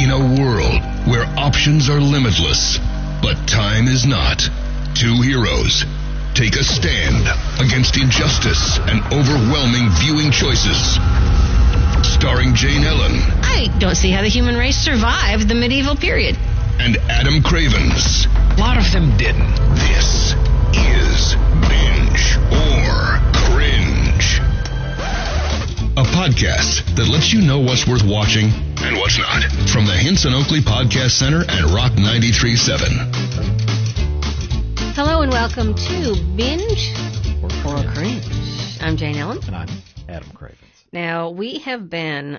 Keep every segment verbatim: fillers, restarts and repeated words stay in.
In a world where options are limitless, but time is not, two heroes take a stand against injustice and overwhelming viewing choices. Starring Jane Ellen. I don't see how the human race survived the medieval period. And Adam Cravens. A lot of them didn't. This is Binge or Cringe. A podcast that lets you know what's worth watching and what's not. From the Hinson Oakley Podcast Center and Rock ninety-three point seven. Hello and welcome to Binge or Cringe. I'm Jane Ellen. And I'm Adam Cravens. Now, we have been...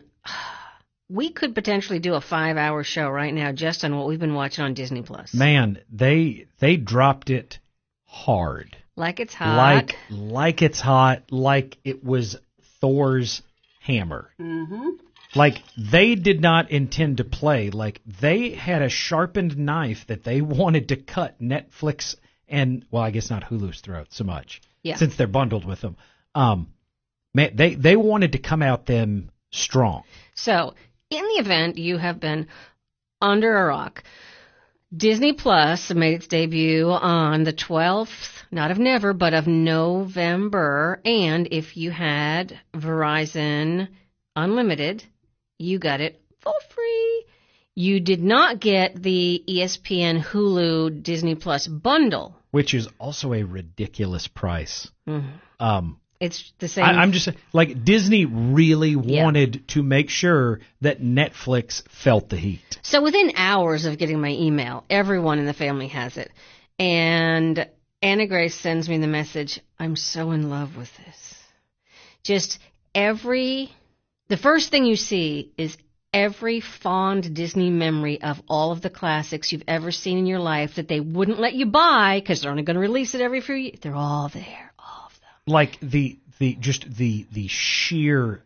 We could potentially do a five-hour show right now just on what we've been watching on Disney Plus. Man, they they dropped it hard. Like it's hot. Like like it's hot. Like it was Thor's hammer. Mm-hmm. Like they did not intend to play. Like they had a sharpened knife that they wanted to cut Netflix and, well, I guess not Hulu's throat so much, yeah. since they're bundled with them. Um, man, they they wanted to come out them strong. So, in the event you have been under a rock, Disney Plus made its debut on the twelfth, not of never, but of November. And if you had Verizon Unlimited, you got it for free. You did not get the E S P N Hulu Disney Plus bundle, which is also a ridiculous price. Mm-hmm. Um, it's the same. I, I'm just like Disney really wanted yeah. to make sure that Netflix felt the heat. So within hours of getting my email, everyone in the family has it. And Anna Grace sends me the message, I'm so in love with this. Just every, the first thing you see is every fond Disney memory of all of the classics you've ever seen in your life that they wouldn't let you buy because they're only going to release it every few years. They're all there, all of them. Like the, the, just the, the sheer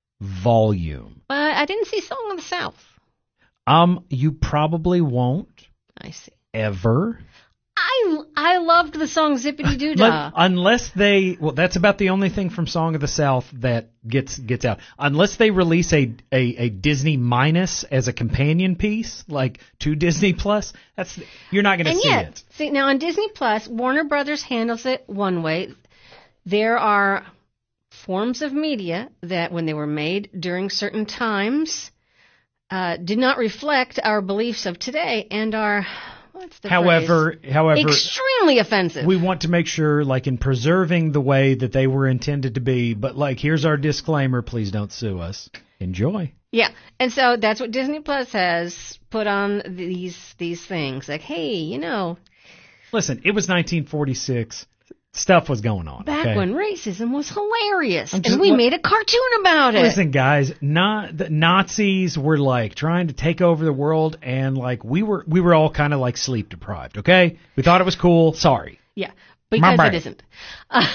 volume. But I didn't see Song of the South. Um, you probably won't. I see. Ever. I I loved the song Zippity Doo Dah. Unless they, well, that's about the only thing from Song of the South that gets gets out. Unless they release a a, a Disney minus as a companion piece, like to Disney Plus, that's you're not going to see yet, it. See, now on Disney Plus, Warner Brothers handles it one way. There are forms of media that, when they were made during certain times, uh, did not reflect our beliefs of today and are. What's the however, phrase? however, extremely offensive. We want to make sure, like, in preserving the way that they were intended to be, but, like, here's our disclaimer, please don't sue us. Enjoy. Yeah, and so that's what Disney Plus has put on these these things. Like, hey, you know. Listen, it was nineteen forty-six. Stuff was going on. Back okay? when racism was hilarious, just, and we what, made a cartoon about it. Listen, guys, not the Nazis were like trying to take over the world, and like we were, we were all kind of like sleep deprived. Okay, we thought it was cool. Sorry. Yeah, because it isn't. Uh,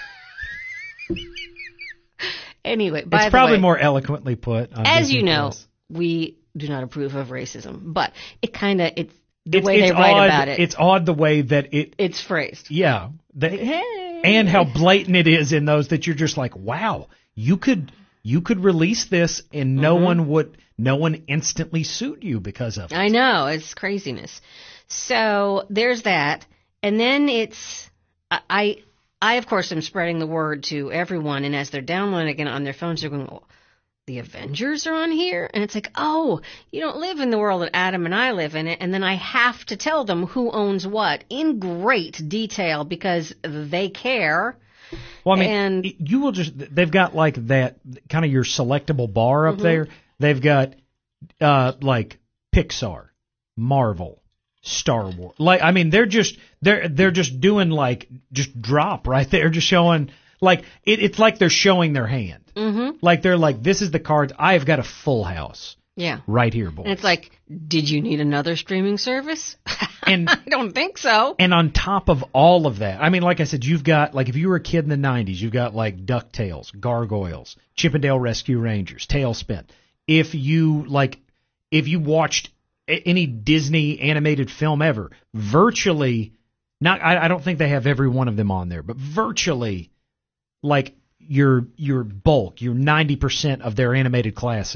anyway, by it's the probably way, more eloquently put. On as Disney you know, Plus. we do not approve of racism, but it kind of it's the it's, way it's they write odd, about it. It's odd the way that it it's phrased. Yeah. The, hey. And how blatant it is in those that you're just like, wow, you could you could release this and no mm-hmm. one would no one instantly sued you because of it. I know, it's craziness. So there's that, and then it's I I, I of course am spreading the word to everyone, and as they're downloading it on their phones, they're going, oh, the Avengers are on here? And it's like, oh, you don't live in the world that Adam and I live in it. And then I have to tell them who owns what in great detail because they care. Well, I mean, and, you will just, they've got like that kind of your selectable bar up mm-hmm. there. They've got uh, like Pixar, Marvel, Star Wars. Like, I mean, they're just, they're, they're just doing like, just drop right there, just showing. Like, it, it's like they're showing their hand. Mm-hmm. Like, they're like, this is the cards. I have got a full house. Yeah. Right here, boys. And it's like, did you need another streaming service? And I don't think so. And on top of all of that, I mean, like I said, you've got, like, if you were a kid in the nineties, you've got, like, DuckTales, Gargoyles, Chippendale Rescue Rangers, Tailspin. If you, like, if you watched any Disney animated film ever, virtually, not, I, I don't think they have every one of them on there, but virtually, like, your your bulk, your ninety percent of their animated classics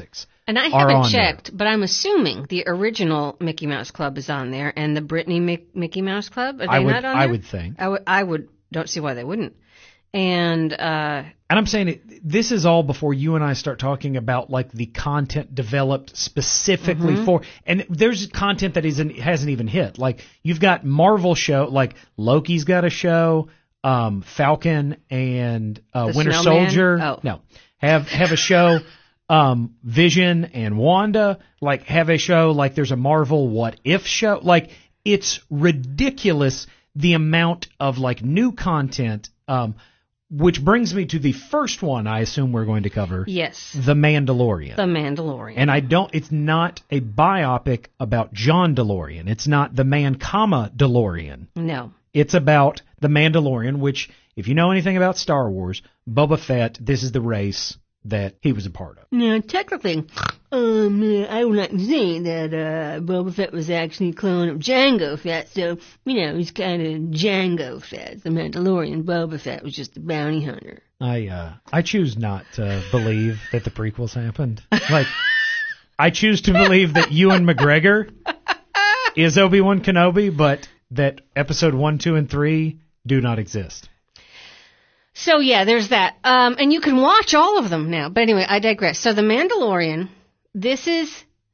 And I are haven't on checked, there. but I'm assuming the original Mickey Mouse Club is on there, and the Britney Mick- Mickey Mouse Club, are they I would, not on I there? would think. I would, I would, don't see why they wouldn't. And, uh, And I'm saying it, this is all before you and I start talking about like the content developed specifically Mm-hmm. for, and there's content that isn't hasn't even hit. Like you've got Marvel show, like Loki's got a show, um, Falcon and uh, The Winter Snowman? Soldier. Oh. No, have have a show. Um, Vision and Wanda, like have a show. Like there's a Marvel What If show. Like it's ridiculous the amount of like new content. Um. Which brings me to the first one I assume we're going to cover. yes, The Mandalorian. The Mandalorian. And I don't, it's not a biopic about John DeLorean. It's not the man, comma, DeLorean. no. It's about the Mandalorian, which, if you know anything about Star Wars, Boba Fett, this is the race that he was a part of. Now, technically, um, I would like to say that uh, Boba Fett was actually a clone of Jango Fett, so, you know, he's kind of Jango Fett. The Mandalorian Boba Fett was just a bounty hunter. I, uh, I choose not to believe that the prequels happened. Like, I choose to believe that Ewan McGregor is Obi-Wan Kenobi, but that episode one, two, and three do not exist. So, yeah, there's that. Um, and you can watch all of them now. But anyway, I digress. So, The Mandalorian, this is...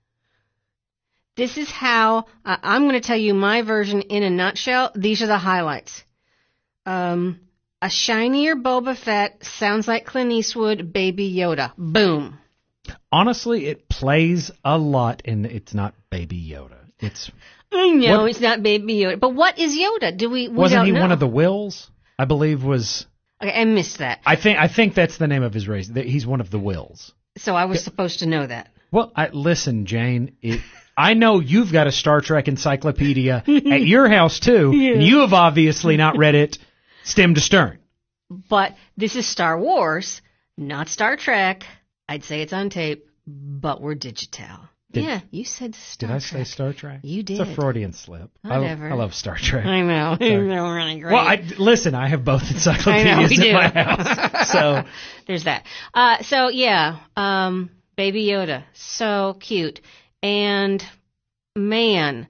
This is how... Uh, I'm going to tell you my version in a nutshell. These are the highlights. Um, a shinier Boba Fett sounds like Clint Eastwood, Baby Yoda. Boom. Honestly, it plays a lot, and it's not Baby Yoda. It's I know What- it's not Baby Yoda. But what is Yoda? Do we, we wasn't don't he know. one of the Wills? I believe was. Okay, I missed that. I think I think that's the name of his race. That He's one of the Wills. So I was supposed to know that. Well, I, listen, Jane. It, I know you've got a Star Trek encyclopedia at your house too, Yeah. and you have obviously not read it stem to stern. But this is Star Wars, not Star Trek. I'd say it's on tape, but we're digital. Did- yeah, you said Star Did I Trek. say Star Trek? You It's a did. Freudian slip. I, Whatever. I love Star Trek. I know. It's really great. Well, I, listen, I have both I know, encyclopedias we do. in my house. So, There's that. Uh, so, yeah, um, Baby Yoda. So cute. And, man,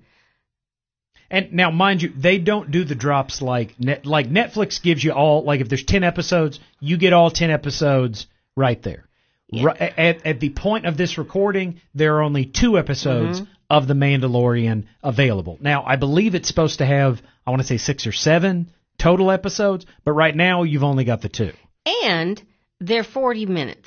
and now, mind you, they don't do the drops like net, like Netflix gives you all, like if there's ten episodes, you get all ten episodes right there. Yeah. Ri- at, at the point of this recording, there are only two episodes Mm-hmm. of The Mandalorian available. Now, I believe it's supposed to have, I want to say six or seven total episodes, but right now you've only got the two. and they're forty minutes.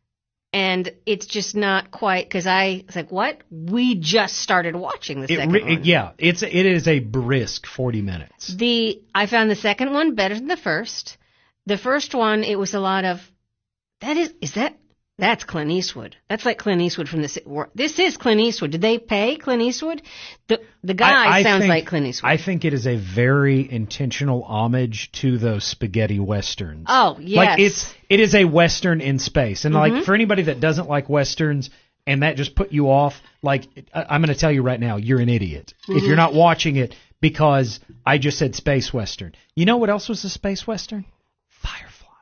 And it's just not quite, because I was like, what? We just started watching the It, second re- one. it- yeah, it's it is a brisk forty minutes. The I found the second one better than the first. The first one, it was a lot of, that is, is that, that's Clint Eastwood. That's like Clint Eastwood from this. This is Clint Eastwood. Did they pay Clint Eastwood? The the guy I- I sounds think- like Clint Eastwood. I think it is a very intentional homage to those spaghetti westerns. Oh, yes. Like it's it is a western in space, and like for anybody that doesn't like westerns and that just put you off, like I- I'm going to tell you right now, you're an idiot if you're not watching it because I just said space western. You know what else was a space western? Firefly.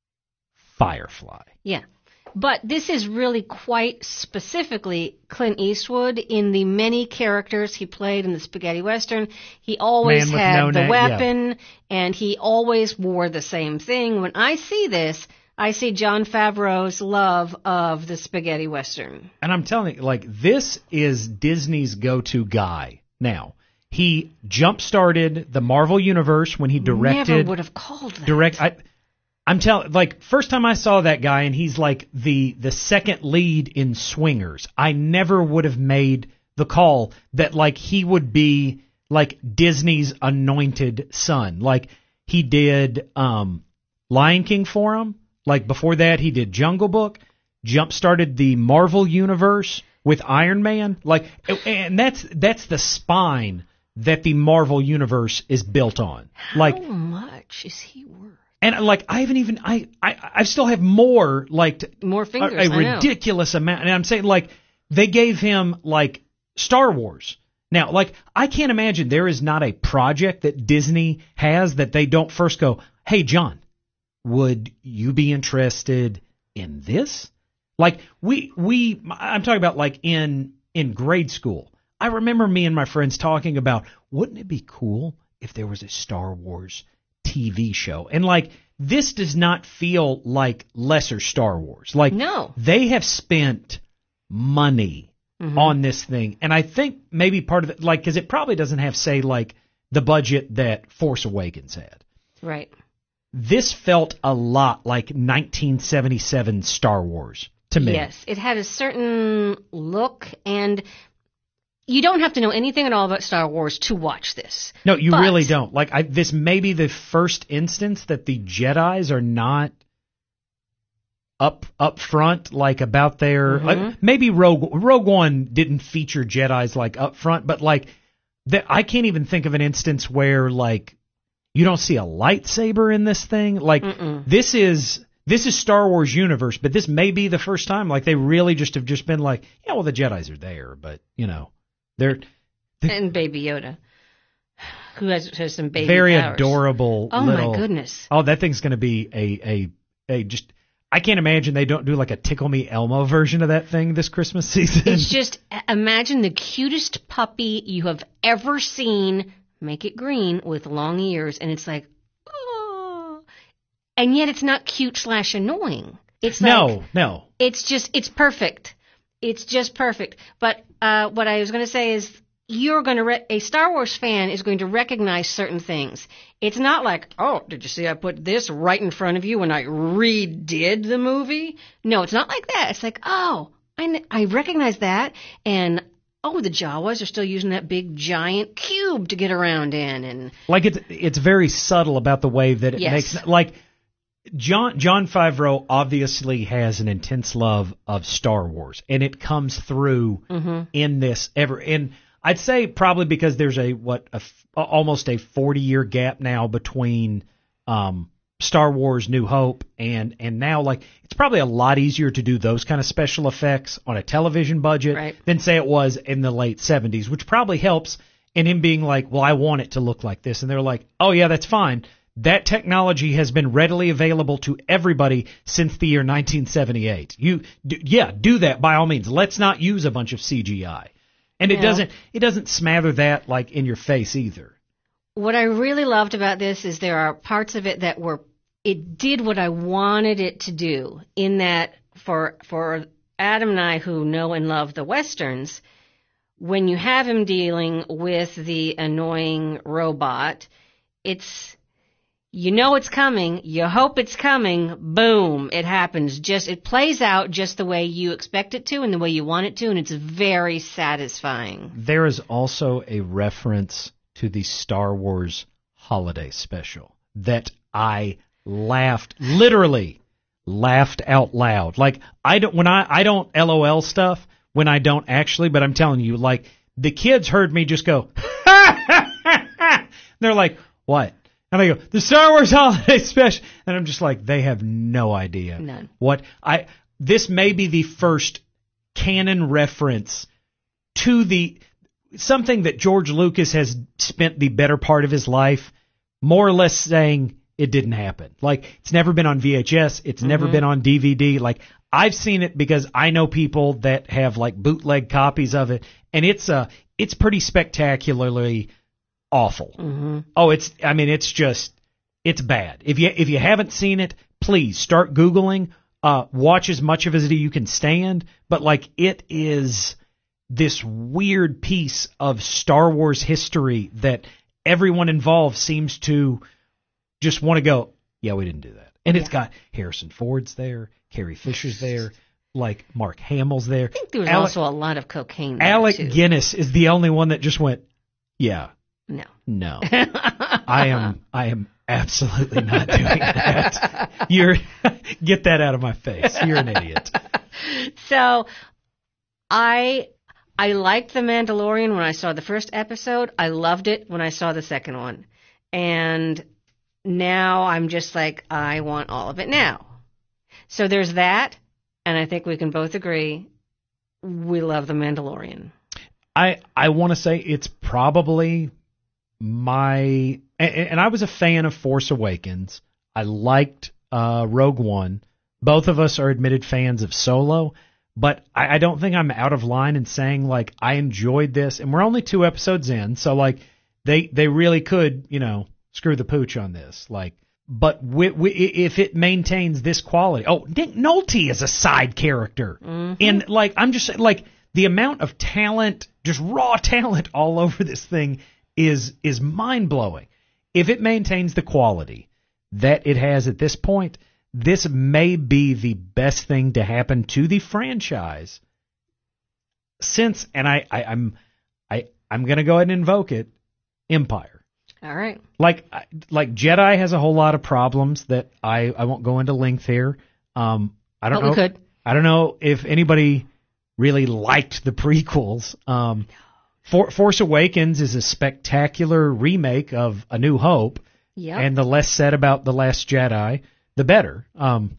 Firefly. Yeah. But this is really quite specifically Clint Eastwood in the many characters he played in the spaghetti western. He always Man with had no the name, weapon, and he always wore the same thing. When I see this, I see Jon Favreau's love of the spaghetti western. And I'm telling you, like, this is Disney's go-to guy now. He jump-started the Marvel Universe when he directed. Never would have called that. direct. I, I'm telling, like, first time I saw that guy, and he's like the the second lead in Swingers. I never would have made the call that like he would be like Disney's anointed son. Like he did um, Lion King for him. Like before that, he did Jungle Book. Jump started the Marvel Universe with Iron Man. Like, and that's that's the spine that the Marvel Universe is built on. Like. How much is he worth? And like I haven't even I I, I still have more like t- More fingers, a, a I know. ridiculous amount. And I'm saying like they gave him like Star Wars. Now like I can't imagine there is not a project that Disney has that they don't first go, "Hey John, would you be interested in this?" Like we we I'm talking about like in in grade school. I remember me and my friends talking about, wouldn't it be cool if there was a Star Wars T V show? And like, this does not feel like lesser Star Wars. Like, No. they have spent money Mhm. on this thing. And I think maybe part of it, like, because it probably doesn't have, say, like, the budget that Force Awakens had. Right. This felt a lot like nineteen seventy-seven Star Wars to me. Yes, it had a certain look, and you don't have to know anything at all about Star Wars to watch this. No, you But- really don't. Like, I, this may be the first instance that the Jedis are not up up front, like about their. Mhm. Like, maybe Rogue Rogue One didn't feature Jedis like up front, but like, that I can't even think of an instance where like you don't see a lightsaber in this thing. Like, Mm-mm. this is. This is Star Wars universe, but this may be the first time. Like, they really just have just been like, yeah, well, the Jedis are there, but you know, they're And Baby Yoda, who has, has some baby very powers. adorable. Oh little, my goodness! Oh, that thing's going to be a, a a just. I can't imagine they don't do like a Tickle Me Elmo version of that thing this Christmas season. It's just, imagine the cutest puppy you have ever seen. Make it green with long ears, and it's like, oh. And yet it's not cute slash annoying. It's like, no, no. It's just, it's perfect. It's just perfect. But uh, what I was going to say is, you're going to, re- a Star Wars fan is going to recognize certain things. It's not like, oh, did you see I put this right in front of you when I redid the movie? No, it's not like that. It's like, oh, I, kn- I recognize that. And, oh, the Jawas are still using that big giant cube to get around in. And Like, it's it's very subtle about the way that it Yes. makes like. John John Favreau obviously has an intense love of Star Wars, and it comes through Mhm. in this ever. And I'd say probably because there's a what a, f- almost a forty year gap now between um, Star Wars New Hope and and now, like, it's probably a lot easier to do those kind of special effects on a television budget Right. than say it was in the late seventies, which probably helps in him being like, well, I want it to look like this, and they're like, oh yeah, that's fine. That technology has been readily available to everybody since the year nineteen seventy-eight. You, d- yeah, do that by all means. Let's not use a bunch of C G I, and it Yeah. doesn't it doesn't smother that like in your face either. what I really loved about this is there are parts of it that were, it did what I wanted it to do, in that for for Adam and I who know and love the Westerns, when you have him dealing with the annoying robot, it's, you know it's coming, you hope it's coming, boom, it happens. Just, it plays out just the way you expect it to and the way you want it to, and it's very satisfying. There is also a reference to the Star Wars holiday special that I laughed, literally laughed out loud. Like, I don't, when I, I don't LOL stuff when I don't actually, but I'm telling you, like, the kids heard me just go, they're like, what? And I go, the Star Wars holiday special. And I'm just like, they have no idea. None. What I, this may be the first canon reference to the, something that George Lucas has spent the better part of his life more or less saying it didn't happen. Like, it's never been on V H S. It's never been on D V D. Like, I've seen it because I know people that have like bootleg copies of it, and it's uh it's pretty spectacularly awful. Mm-hmm. Oh, it's, I mean, it's just, it's bad. If you if you haven't seen it, please start Googling, uh, watch as much of it as you can stand, but like, it is this weird piece of Star Wars history that everyone involved seems to just want to go, yeah, we didn't do that. And it's got Harrison Ford's there, Carrie Fisher's there, like Mark Hamill's there. I think there was Alec, also a lot of cocaine there, Alec too. Guinness is the only one that just went, yeah, No. no. I am I am absolutely not doing that. You're get that out of my face. You're an idiot. So, I I liked The Mandalorian when I saw the first episode. I loved it when I saw the second one. And now I'm just like, I want all of it now. So there's that, and I think we can both agree we love The Mandalorian. I I want to say it's probably my and, and I was a fan of Force Awakens. I liked uh, Rogue One, both of us are admitted fans of Solo, but I, I don't think I'm out of line in saying, like, I enjoyed this, and we're only two episodes in, so, like, they they really could, you know, screw the pooch on this, like, but we, we, if it maintains this quality, oh, Nick Nolte is a side character, Mm-hmm. and, like, I'm just, like, the amount of talent, just raw talent all over this thing is is mind-blowing. If it maintains the quality that it has at this point, this may be the best thing to happen to the franchise since, and I, I, I'm I, I'm going to go ahead and invoke it, Empire. All right. Like like Jedi has a whole lot of problems that I, I won't go into length here. Um, I don't But know. we could. I don't know if anybody really liked the prequels. Um, For, Force Awakens is a spectacular remake of A New Hope, Yep. and the less said about The Last Jedi, the better. Um,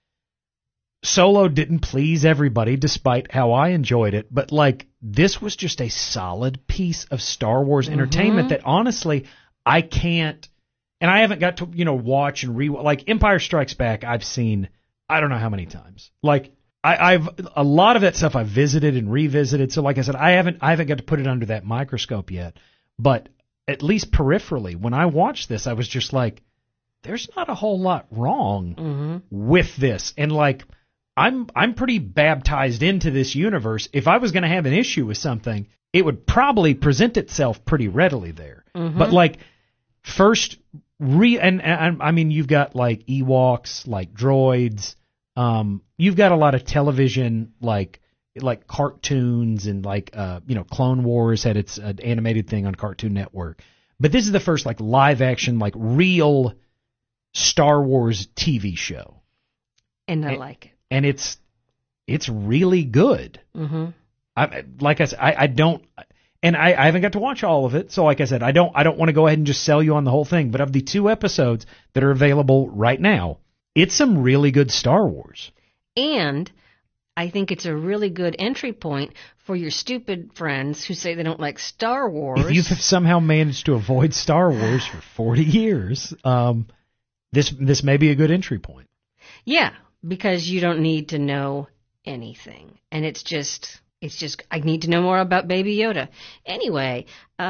Solo didn't please everybody, despite how I enjoyed it, but like this was just a solid piece of Star Wars entertainment that honestly I can't, and I haven't got to you know watch and re like Empire Strikes Back. I've seen I don't know how many times. Like I, I've a lot of that stuff I've visited and revisited. So like I said, I haven't I haven't got to put it under that microscope yet, but at least peripherally, when I watched this, I was just like, there's not a whole lot wrong Mm-hmm. with this. And like, I'm I'm pretty baptized into this universe. If I was going to have an issue with something, it would probably present itself pretty readily there. Mm-hmm. But like, first, re and, and I mean, you've got like Ewoks, like droids. Um, you've got a lot of television, like like cartoons and like uh, you know, Clone Wars had its uh, animated thing on Cartoon Network. But this is the first like live action, like real Star Wars T V show, And I and, like it. and it's it's really good. Mm-hmm. I like I said, I, I don't, and I, I haven't got to watch all of it. So like I said, I don't I don't want to go ahead and just sell you on the whole thing. But of the two episodes that are available right now, it's some really good Star Wars. And I think it's a really good entry point for your stupid friends who say they don't like Star Wars. If you've somehow managed to avoid Star Wars for forty years, um, this this may be a good entry point. Yeah, because you don't need to know anything. And it's just, it's just, I need to know more about Baby Yoda. Anyway,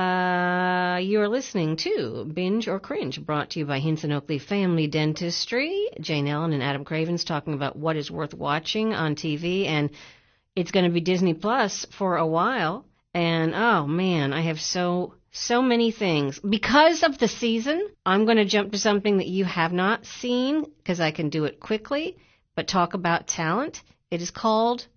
uh, you're listening to Binge or Cringe, brought to you by Hinson Oakley Family Dentistry. Jane Ellen and Adam Craven's talking about what is worth watching on T V, and it's going to be Disney Plus for a while. And oh man, I have so, so many things. Because of the season, I'm going to jump to something that you have not seen, because I can do it quickly, but talk about talent. It is called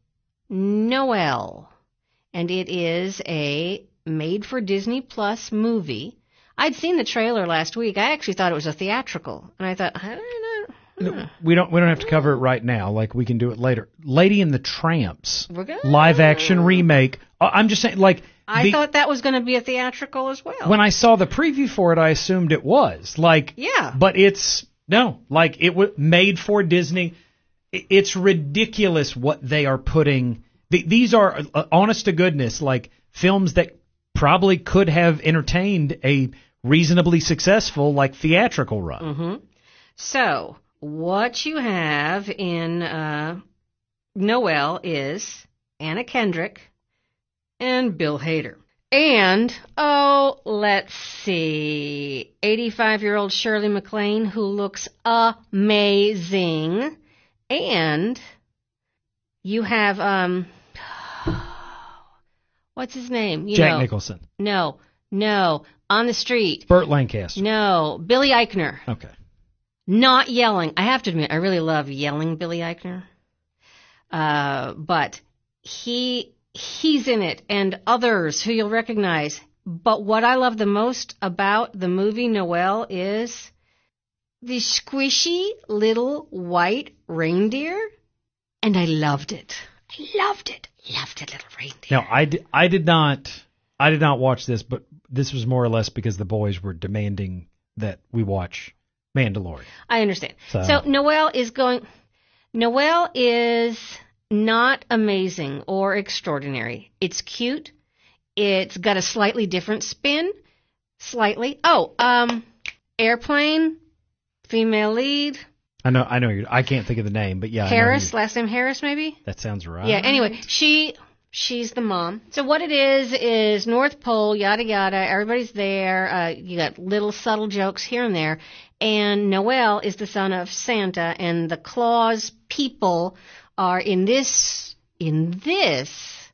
Noelle, and it is a made-for-Disney Plus movie. I'd seen the trailer last week. I actually thought it was a theatrical, and I thought, I don't know. No, we don't we don't have to cover it right now. Like we can do it later. Lady and the Tramps, We're gonna- live action remake. Uh, I'm just saying, like I the, thought that was going to be a theatrical as well. when I saw the preview for it, I assumed it was like Yeah. but it's no, like it was made for Disney. I- It's ridiculous what they are putting. The, these are uh, honest to goodness, like films that probably could have entertained a reasonably successful like theatrical run. Mm-hmm. So, what you have in uh, Noelle is Anna Kendrick and Bill Hader. And, oh, let's see, eighty-five-year-old Shirley MacLaine, who looks amazing. And you have, um, what's his name? You Jack know. Nicholson, No, no, on the street. Burt Lancaster. No, Billy Eichner. Okay. Not yelling. I have to admit, I really love yelling Billy Eichner. Uh, but he he's in it, and others who you'll recognize. But what I love the most about the movie Noelle is the squishy little white reindeer, and I loved it. I loved it. Loved it, little reindeer. Now, I, di- I did not I did not watch this, but this was more or less because the boys were demanding that we watch Mandalorian. I understand. So- So, Noelle is going. Noelle is not amazing or extraordinary. It's cute. It's got a slightly different spin. Slightly. Oh, um, Airplane, female lead, I know, I know. You're, I can't think of the name, but yeah. Harris, last name Harris, maybe? That sounds right. Yeah, anyway, she she's the mom. So what it is, is North Pole, yada, yada, everybody's there. Uh, you got little subtle jokes here and there. And Noel is the son of Santa, and the Claus people are in this, in this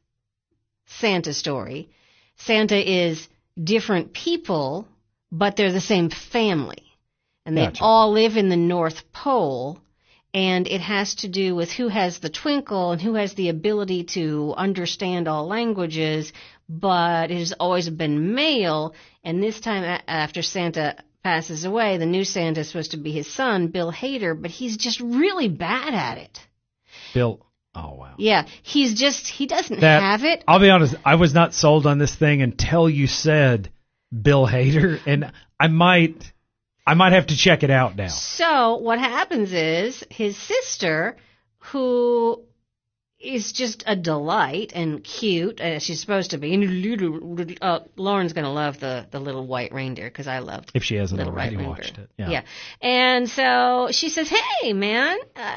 Santa story. Santa is different people, but they're the same family. And they Gotcha. all live in the North Pole, and it has to do with who has the twinkle and who has the ability to understand all languages, but it has always been male, and this time a- after Santa passes away, the new Santa is supposed to be his son, Bill Hader, but he's just really bad at it. Bill. Oh, wow. Yeah, he's just, he doesn't That- have it. I'll be honest, I was not sold on this thing until you said Bill Hader, and I might... I might have to check it out now. So what happens is his sister, who is just a delight and cute, as she's supposed to be. And uh, Lauren's going to love the, the little white reindeer because I love If she hasn't Little already White watched Reindeer. it. Yeah. Yeah. And so she says, hey, man, uh,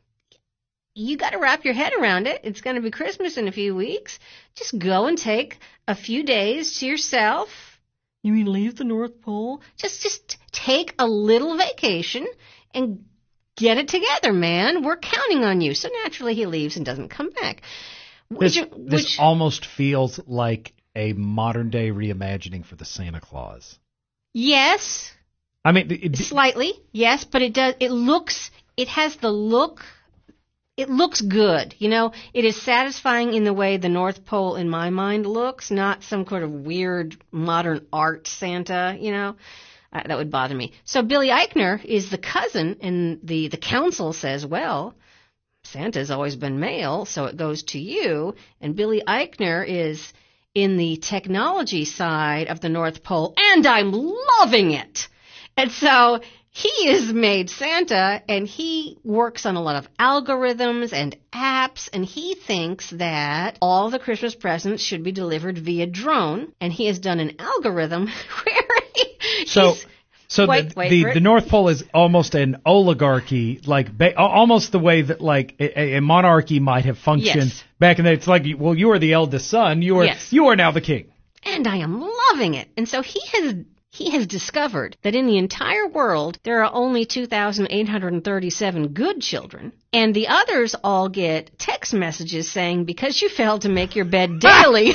you got to wrap your head around it. It's going to be Christmas in a few weeks. Just go and take a few days to yourself. You mean leave the North Pole? Just just take a little vacation and get it together, man. We're counting on you. So naturally he leaves and doesn't come back. Which, This, this which almost feels like a modern day reimagining for the Santa Claus. yes, I mean, it, it, slightly, yes, but it does. It looks. It has the look. It looks good, you know. It is satisfying in the way the North Pole, in my mind, looks. Not some kind of weird modern art Santa, you know. Uh, that would bother me. So Billy Eichner is the cousin, and the the council says, well, Santa's always been male, so it goes to you. And Billy Eichner is in the technology side of the North Pole, and I'm loving it. And so he is made Santa, and he works on a lot of algorithms and apps, and he thinks that all the Christmas presents should be delivered via drone, and he has done an algorithm where he, so, he's, so wait, the, wait the, for it. the North Pole is almost an oligarchy, like ba- almost the way that like a, a monarchy might have functioned Yes. back in the. It's like, well, you are the eldest son. You are Yes. you are now the king. and I am loving it. And so he has he has discovered that in the entire world there are only two thousand eight hundred thirty-seven good children, and the others all get text messages saying, because you failed to make your bed daily.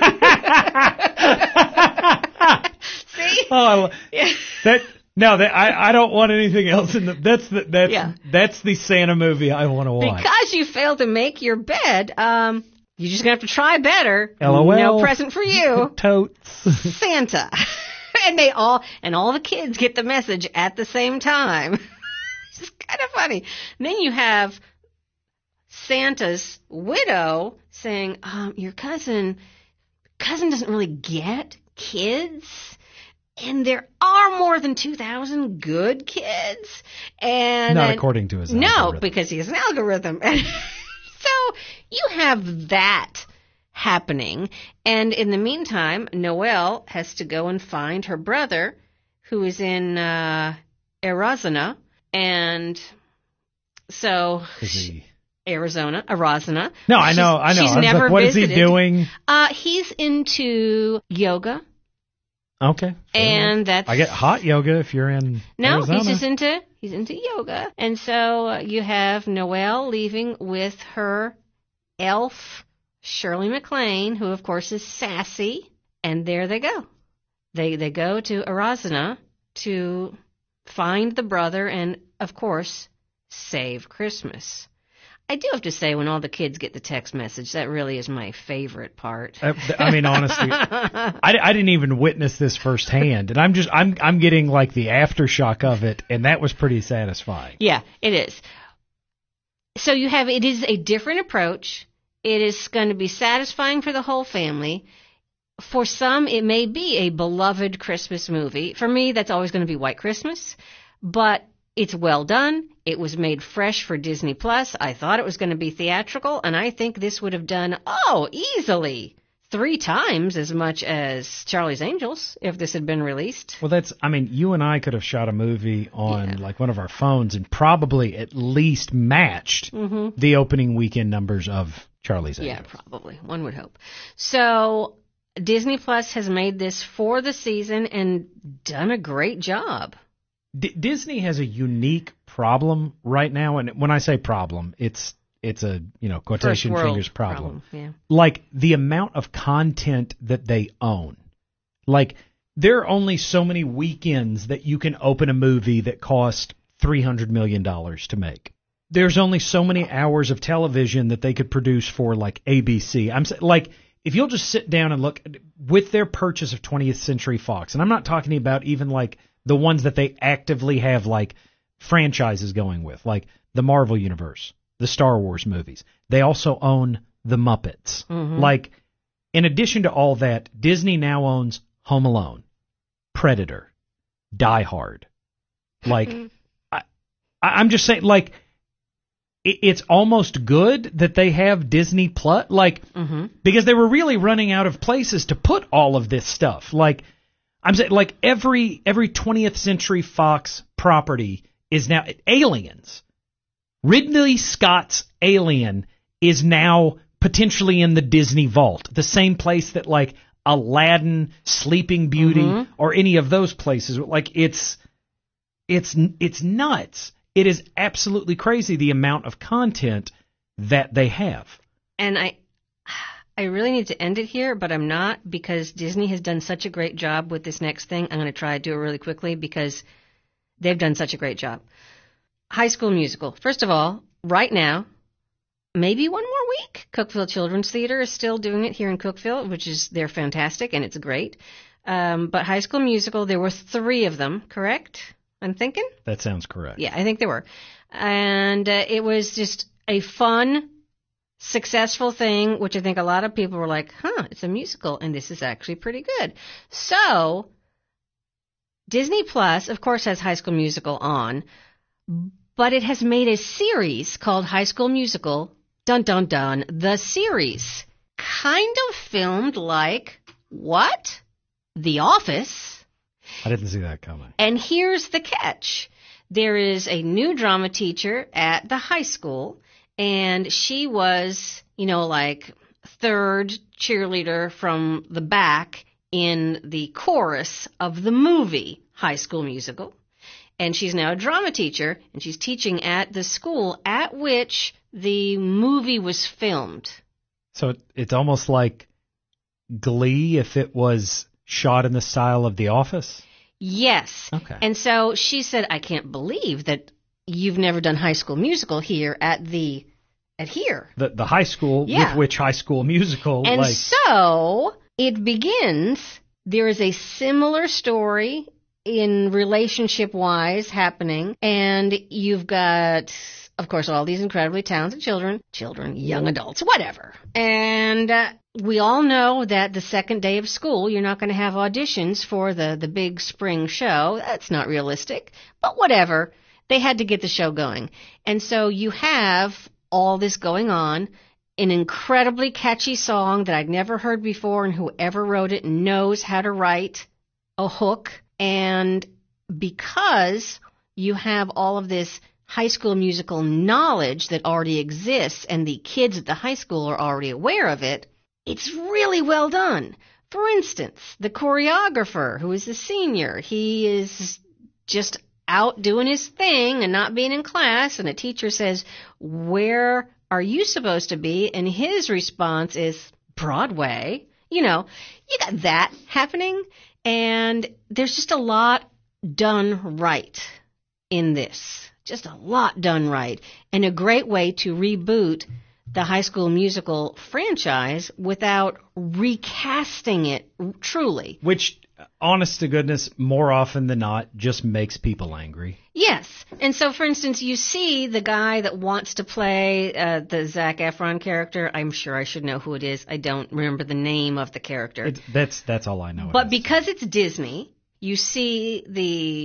See? Oh, Yeah. that no, that I, I don't want anything else in the. That's the that's Yeah. that's the Santa movie I want to watch. Because you failed to make your bed, um, you're just going to have to try better. LOL. No present for you. Totes. Santa. And they all, and all the kids get the message at the same time. It's just kind of funny. And then you have Santa's widow saying, um, your cousin, cousin doesn't really get kids. And there are more than two thousand good kids. And Not then- according to his No, algorithm. because he has an algorithm. And so you have that happening. And in the meantime, Noelle has to go and find her brother, who is in uh, Arizona. And so Is he- Arizona, Arizona. No, I know, She's- I know. She's I was never like, what is visited. he doing? Uh, he's into yoga. Okay. And that's I get hot yoga if you're in No, Arizona. he's just into he's into yoga. And so uh, you have Noelle leaving with her elf, Shirley MacLaine, who of course is sassy, and there they go. They they go to Arizona to find the brother and of course save Christmas. I do have to say, when all the kids get the text message, that really is my favorite part. I, I mean, honestly, I, I didn't even witness this firsthand, and I'm just I'm I'm getting like the aftershock of it, and that was pretty satisfying. Yeah, it is. So you have, it is a different approach. It is going to be satisfying for the whole family. For some, it may be a beloved Christmas movie. For me, that's always going to be White Christmas. But it's well done. It was made fresh for Disney Plus. I thought it was going to be theatrical, and I think this would have done, oh, easily three times as much as Charlie's Angels if this had been released. Well, that's, I mean, you and I could have shot a movie on Yeah. like one of our phones and probably at least matched Mm-hmm. the opening weekend numbers of Charlie's Angels. Yeah, probably. One would hope. So Disney Plus has made this for the season and done a great job. D- Disney has a unique problem right now, and when I say problem, it's it's a you know quotation First world fingers problem. problem. Yeah. Like the amount of content that they own. Like there are only so many weekends that you can open a movie that cost three hundred million dollars to make. There's only so many hours of television that they could produce for like A B C. I'm sa- like if you'll just sit down and look with their purchase of twentieth Century Fox, and I'm not talking about even like the ones that they actively have like franchises going with, like the Marvel Universe, the Star Wars movies. They also own the Muppets. Mhm. Like, in addition to all that, Disney now owns Home Alone, Predator, Die Hard. Like, I, I'm just saying, like, it, it's almost good that they have Disney Plus, like, Mm-hmm. because they were really running out of places to put all of this stuff. Like, I'm saying, like every every twentieth Century Fox property is now Aliens. Ridley Scott's Alien is now potentially in the Disney vault, the same place that like Aladdin, Sleeping Beauty, Mm-hmm. or any of those places. Like it's it's it's nuts. It is absolutely crazy the amount of content that they have. And I I really need to end it here, but I'm not, because Disney has done such a great job with this next thing. I'm going to try to do it really quickly because they've done such a great job. High School Musical. First of all, right now, maybe one more week, Cookeville Children's Theater is still doing it here in Cookeville, which is, they're fantastic and it's great. Um, but High School Musical, there were three of them, correct? I'm thinking? That sounds correct. Yeah, I think there were. And uh, it was just a fun, successful thing, which I think a lot of people were like, huh, it's a musical, and this is actually pretty good. So, Disney Plus, of course, has High School Musical on, but it has made a series called High School Musical, dun dun dun, the series. Kind of filmed like, what? The Office. I didn't see that coming. And here's the catch. There is a new drama teacher at the high school, and she was, you know, like third cheerleader from the back in the chorus of the movie High School Musical. And she's now a drama teacher, and she's teaching at the school at which the movie was filmed. So it, it's almost like Glee if it was shot in the style of The Office? Yes. Okay. And so she said, I can't believe that you've never done High School Musical here at the at here. The the high school Yeah. with which High School Musical, And like so it begins. There is a similar story in relationship wise happening, and you've got, of course, all these incredibly talented children, children, young adults, whatever. And uh, we all know that the second day of school, you're not going to have auditions for the, the big spring show. That's not realistic, but whatever. They had to get the show going. And so you have all this going on, an incredibly catchy song that I'd never heard before, and whoever wrote it knows how to write a hook. And because you have all of this High School Musical knowledge that already exists, and the kids at the high school are already aware of it, it's really well done. For instance, the choreographer, who is a senior, he is just out doing his thing and not being in class, and a teacher says, where are you supposed to be? And his response is, Broadway. You know, you got that happening, and there's just a lot done right in this. Just a lot done right, and a great way to reboot the High School Musical franchise without recasting it truly. which, honest to goodness, more often than not, just makes people angry. Yes. And so, for instance, you see the guy that wants to play uh, the Zac Efron character. I'm sure I should know who it is. I don't remember the name of the character. It's, that's that's all I know. it But is. because it's Disney, you see the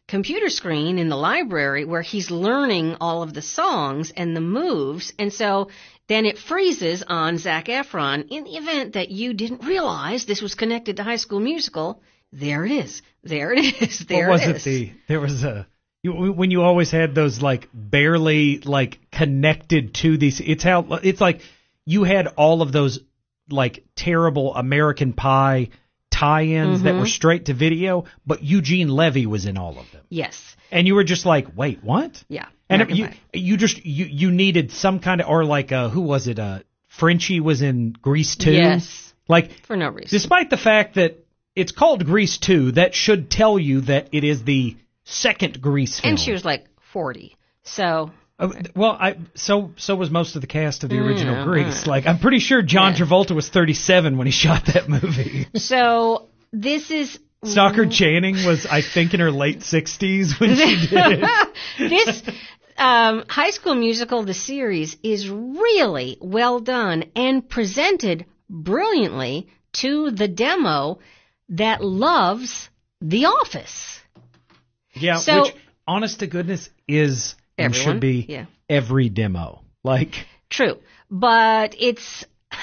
computer screen in the library where he's learning all of the songs and the moves. And so then it freezes on Zac Efron. In the event that you didn't realize this was connected to High School Musical, there it is. There it is. There what was it it? is. The there was a you, when you always had those like barely like connected to these. It's how it's like you had all of those like terrible American Pie tie-ins Mm-hmm. that were straight to video, but Eugene Levy was in all of them. Yes. And you were just like, wait, what? Yeah. And American you Pie. you just you you needed some kind of, or like uh who was it? Uh, Frenchie was in Grease two. Yes. Like For no reason. despite the fact that it's called Grease two, that should tell you that it is the second Grease film. And she was like forty. So Uh, well, I so so was most of the cast of the original Yeah, Grease. yeah. Like I'm pretty sure John Yeah. Travolta was thirty-seven when he shot that movie. so this is Stockard Channing was, I think, in her late sixties when she did it. this um, High School Musical, the series, is really well done and presented brilliantly to the demo that loves The Office. Yeah, So- which, honest to goodness, is and Everyone, should be yeah. every demo. Like, True, but it's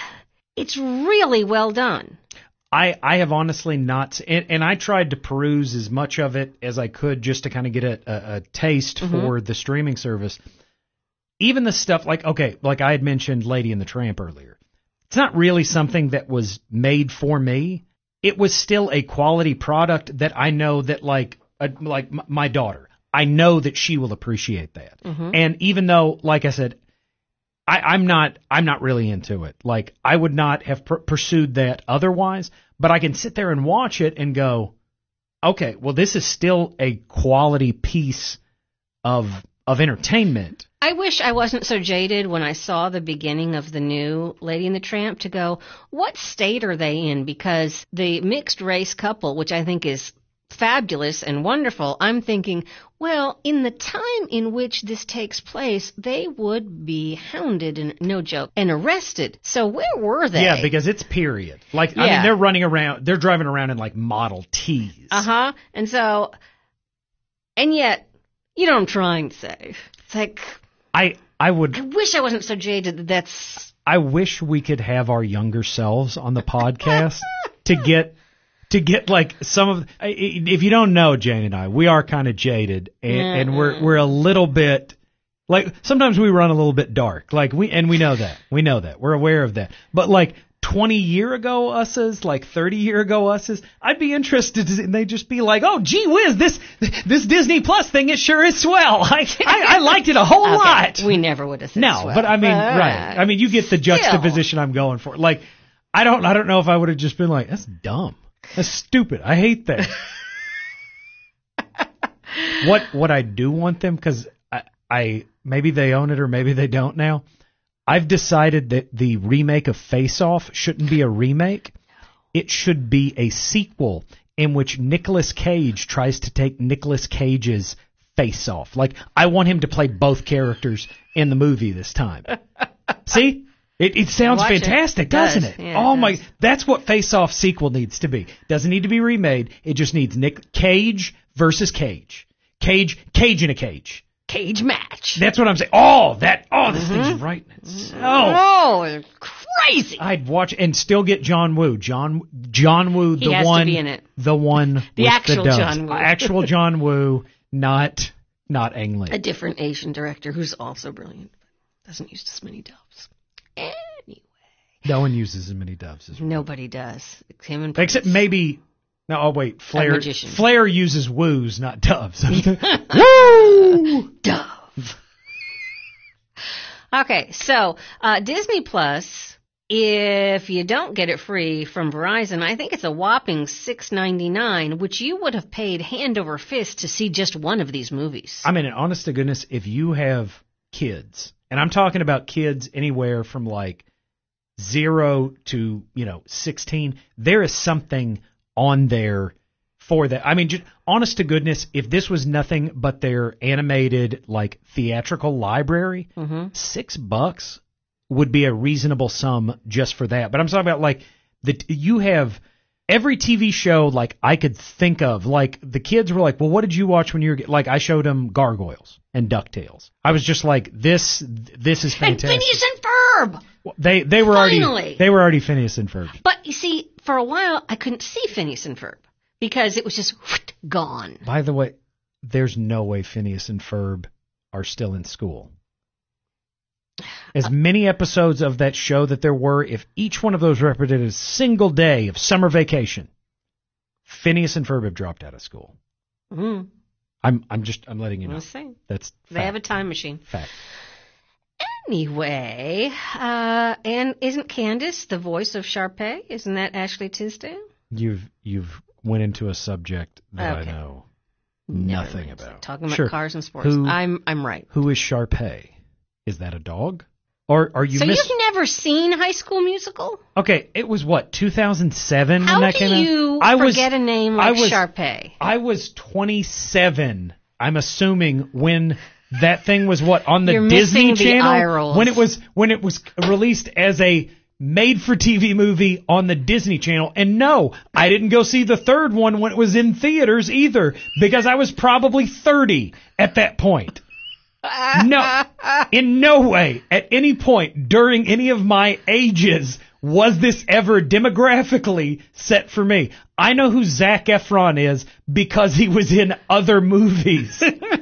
it's really well done. I, I have honestly not, and, and I tried to peruse as much of it as I could just to kind of get a, a, a taste Mm-hmm. for the streaming service. Even the stuff like, okay, like I had mentioned Lady and the Tramp earlier. It's not really something that was made for me. It was still a quality product that I know that like, uh, like m- my daughter, I know that she will appreciate that. Mm-hmm. And even though, like I said, I, I'm not, I'm not really into it. Like I would not have pr- pursued that otherwise, but I can sit there and watch it and go, okay, well, this is still a quality piece of, of entertainment. I wish I wasn't so jaded when I saw the beginning of the new Lady and the Tramp to go, what state are they in? Because the mixed race couple, which I think is fabulous and wonderful, I'm thinking, well, in the time in which this takes place, they would be hounded, and no joke, and arrested. So where were they? Yeah, because it's period. Like, I mean, Yeah. they're running around, they're driving around in like Model Ts. Uh-huh. And so, and yet, you know what I'm trying to say. It's like, I, I would, I wish I wasn't so jaded that that's... I wish we could have our younger selves on the podcast to get to get like some of. If you don't know, Jane and I, we are kind of jaded, and, and we're we're a little bit like sometimes we run a little bit dark. Like we and we know that we know that we're aware of that. But like twenty year ago us's, like thirty year ago us's, I'd be interested, and they'd just be like, "Oh, gee whiz, this this Disney Plus thing, it sure is swell. I I, I liked it a whole Okay, lot." we never would have said No, swell. but I mean, Uh, right. I mean, you get the juxtaposition I'm going for. Like, I don't, I don't know if I would have just been like, that's dumb. That's stupid. I hate that. what, what I do want them, cause I, I, maybe they own it or maybe they don't now. I've decided that the remake of Face Off shouldn't be a remake. It should be a sequel in which Nicolas Cage tries to take Nicolas Cage's face off. Like, I want him to play both characters in the movie this time. See? It, it sounds Watch it. fantastic, It does. doesn't it? Yeah, oh it my, does. that's what Face Off sequel needs to be. Doesn't need to be remade. It just needs Nick Cage versus Cage. Cage, Cage in a cage. Cage match. That's what I'm saying. Oh, that, oh, this thing's right. So, Oh, crazy. I'd watch and still get John Woo. John John Woo, He the has to one, be in it. the one, The with actual the doves. John Woo. Actual John Woo, not not Ang Lee. A different Asian director who's also brilliant. Doesn't use as many doves. Anyway. No one uses as many doves as Nobody does. It's him and except Prince. maybe. No, oh wait, Flair. magician. Flair uses woos, not doves. Woo! Dove. Okay, so uh, Disney Plus, if you don't get it free from Verizon, I think it's a whopping six ninety-nine, which you would have paid hand over fist to see just one of these movies. I mean, honest to goodness, if you have kids, and I'm talking about kids anywhere from like zero to, you know, sixteen, there is something on there for that. I mean, just honest to goodness, if this was nothing but their animated, like, theatrical library, Mm-hmm. six bucks would be a reasonable sum just for that. But I'm talking about, like, the you have every T V show like I could think of, like the kids were like, well, what did you watch when you were, like I showed them Gargoyles and DuckTales. I was just like, this, this is fantastic. And Phineas and Ferb! They, they were Finally. already, they were already Phineas and Ferb. But you see, for a while, I couldn't see Phineas and Ferb because it was just whoosh, gone. By the way, there's no way Phineas and Ferb are still in school. As many episodes of that show that there were, if each one of those represented a single day of summer vacation, Phineas and Ferb have dropped out of school. Mm. I'm I'm just I'm letting you know. Let's see. That's fact. They have a time machine. Fact. Anyway, uh, and isn't Candace the voice of Sharpay? Isn't that Ashley Tisdale? You've you've went into a subject that Okay. I know Never nothing mind. about. Talking about Sure. cars and sports. Who- I'm I'm right. Who is Sharpay? Is that a dog? Or are you So miss- you've never seen High School Musical? Okay, it was what, two thousand seven How when that do came out? you I was, forget a name I like was, Sharpay? I was twenty-seven, I'm assuming, when that thing was what, on the You're Disney missing the Channel? eye rolls. When it was when it was released as a made-for-T V movie on the Disney Channel. And no, I didn't go see the third one when it was in theaters either, because I was probably thirty at that point. No, in no way, at any point during any of my ages, was this ever demographically set for me. I know who Zac Efron is because he was in other movies.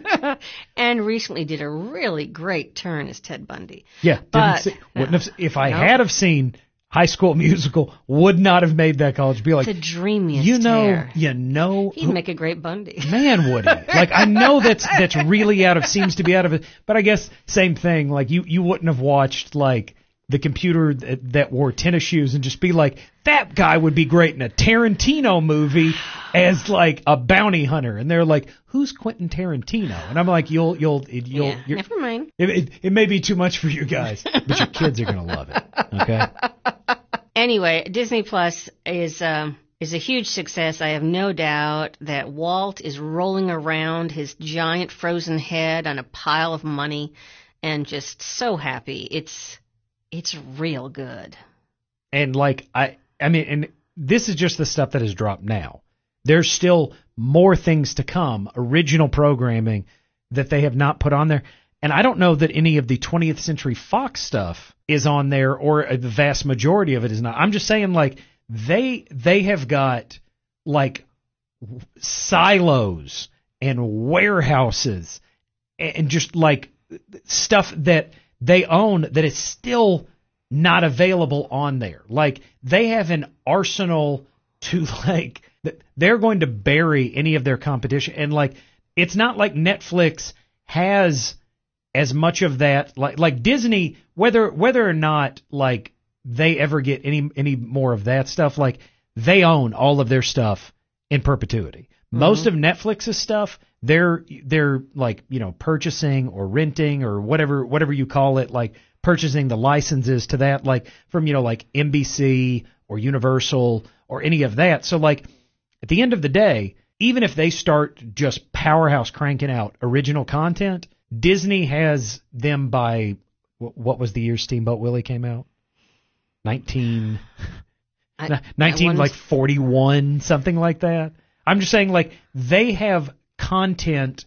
And recently did a really great turn as Ted Bundy. Yeah, didn't But, see, wouldn't no. have. If I No. had have seen High School Musical, would not have made that college. Be like, The dreamiest you know, hair. you know, He'd who- make a great Bundy. Man, would he? Like, I know that's that's really out of, seems to be out of it, but I guess same thing. Like, you you wouldn't have watched like the computer that, that wore tennis shoes and just be like, that guy would be great in a Tarantino movie as like a bounty hunter. And they're like, who's Quentin Tarantino? And I'm like, you'll you'll you'll. Yeah, you're, never mind. it, it, it may be too much for you guys, but your kids are gonna love it. Okay. Anyway, Disney Plus is um, is a huge success. I have no doubt that Walt is rolling around his giant frozen head on a pile of money and just so happy. It's it's real good. And like I, I mean, and this is just the stuff that has dropped now. There's still more things to come, original programming that they have not put on there. And I don't know that any of the twentieth Century Fox stuff is on there, or the vast majority of it is not. I'm just saying, like, they they have got like silos and warehouses and just like stuff that they own that is still not available on there. Like, they have an arsenal to, like, they're going to bury any of their competition. And like, it's not like Netflix has as much of that, like like Disney, whether whether or not like they ever get any any more of that stuff, like they own all of their stuff in perpetuity. Mm-hmm. Most of Netflix's stuff, they're they're like, you know, purchasing or renting or whatever whatever you call it, like purchasing the licenses to that, like from, you know, like N B C or Universal or any of that. So like at the end of the day, even if they start just powerhouse cranking out original content, Disney has them by, what was the year Steamboat Willie came out? nineteen, I, nineteen I like forty-one, something like that. I'm just saying, like, they have content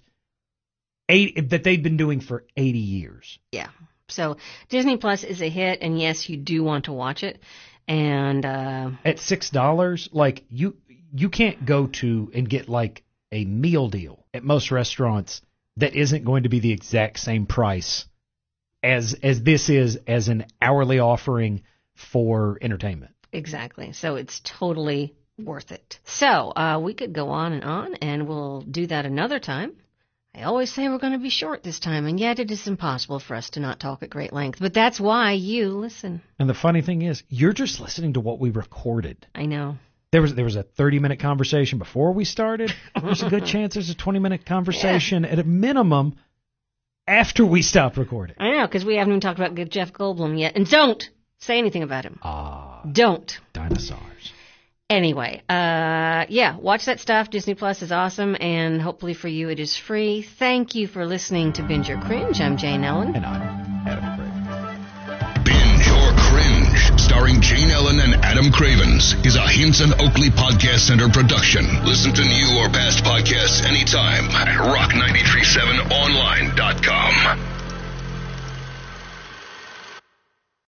eight, that they've been doing for eighty years. Yeah. So Disney Plus is a hit, and yes, you do want to watch it. And uh, at six dollars, like, you you can't go to and get like a meal deal at most restaurants that isn't going to be the exact same price as as this is as an hourly offering for entertainment. Exactly. So it's totally worth it. So uh, we could go on and on, and we'll do that another time. I always say we're going to be short this time, and yet it is impossible for us to not talk at great length. But that's why you listen. And the funny thing is, you're just listening to what we recorded. I know. There was there was a thirty-minute conversation before we started. There's a good chance there's a twenty-minute conversation yeah. at a minimum after we stop recording. I know, because we haven't even talked about Jeff Goldblum yet. And don't say anything about him. Ah. Don't. Dinosaurs. Anyway, uh, yeah, watch that stuff. Disney Plus is awesome, and hopefully for you it is free. Thank you for listening to Binge or Cringe. I'm Jane Ellen. And I'm Adam Craig. Binge or Cringe. Start starring Jane Ellen and Adam Cravens, is a Hinson Oakley Podcast Center production. Listen to new or past podcasts anytime at rock nine three seven online dot com.